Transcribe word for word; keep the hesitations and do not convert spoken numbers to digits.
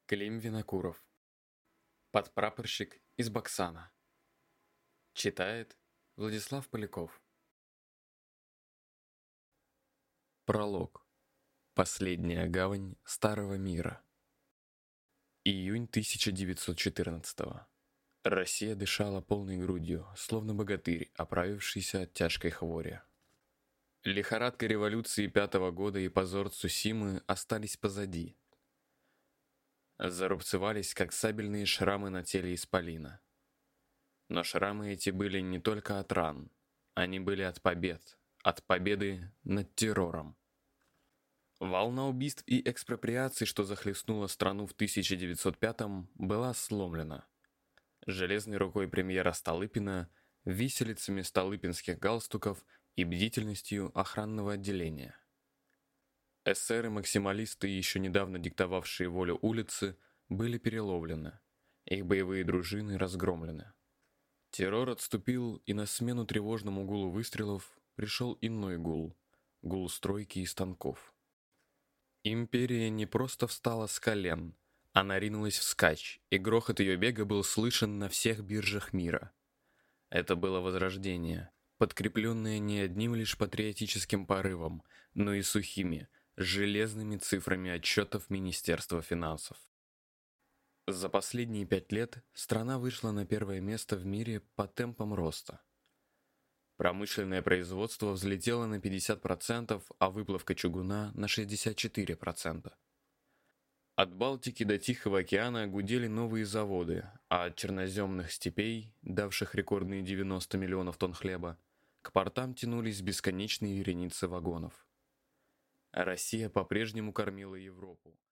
Клим Винокуров. Подпрапорщик из Баксана. Читает Владислав Поляков. Пролог. Последняя гавань Старого мира. Июнь тысяча девятьсот четырнадцатого. Россия дышала полной грудью, словно богатырь, оправившийся от тяжкой хвори. Лихорадка революции пятого года и позор Цусимы остались позади. Зарубцевались, как сабельные шрамы на теле исполина. Но шрамы эти были не только от ран, они были от побед, от победы над террором. Волна убийств и экспроприаций, что захлестнула страну в тысяча девятьсот пятом, была сломлена. Железной рукой премьера Столыпина, виселицами столыпинских галстуков и бдительностью охранного отделения. Эсеры-максималисты, еще недавно диктовавшие волю улицы, были переловлены, их боевые дружины разгромлены. Террор отступил, и на смену тревожному гулу выстрелов пришел иной гул – гул стройки и станков. Империя не просто встала с колен, она ринулась вскачь, и грохот ее бега был слышен на всех биржах мира. Это было возрождение, подкрепленное не одним лишь патриотическим порывом, но и сухими, железными цифрами отчетов Министерства финансов. За последние пять лет страна вышла на первое место в мире по темпам роста. Промышленное производство взлетело на пятьдесят процентов, а выплавка чугуна на шестьдесят четыре процента. От Балтики до Тихого океана гудели новые заводы, а от черноземных степей, давших рекордные девяносто миллионов тонн хлеба, к портам тянулись бесконечные вереницы вагонов. Россия по-прежнему кормила Европу.